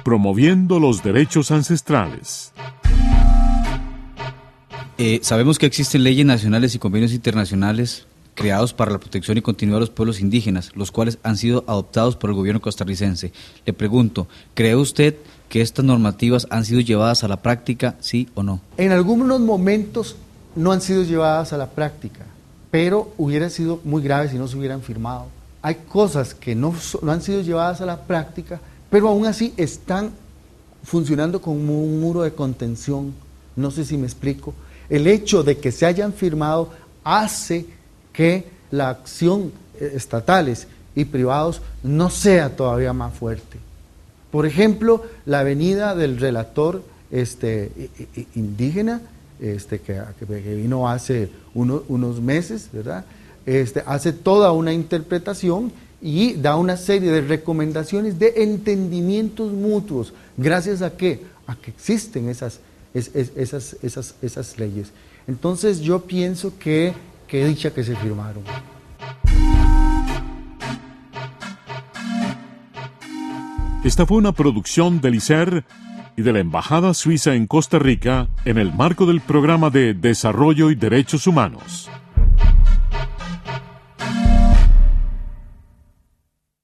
promoviendo los derechos ancestrales. Sabemos que existen leyes nacionales y convenios internacionales creados para la protección y continuidad de los pueblos indígenas, los cuales han sido adoptados por el gobierno costarricense. Le pregunto, ¿cree usted que estas normativas han sido llevadas a la práctica, sí o no? En algunos momentos no han sido llevadas a la práctica, pero hubiera sido muy grave si no se hubieran firmado. Hay cosas que no han sido llevadas a la práctica, pero aún así están funcionando como un muro de contención. No sé si me explico. El hecho de que se hayan firmado hace que la acción estatales y privados no sea todavía más fuerte. Por ejemplo, la venida del relator indígena, que vino hace unos meses, ¿verdad? Hace toda una interpretación y da una serie de recomendaciones de entendimientos mutuos. ¿Gracias a qué? A que existen esas leyes. Entonces yo pienso que dicha que se firmaron. Esta fue una producción del ICER y de la Embajada Suiza en Costa Rica en el marco del Programa de Desarrollo y Derechos Humanos.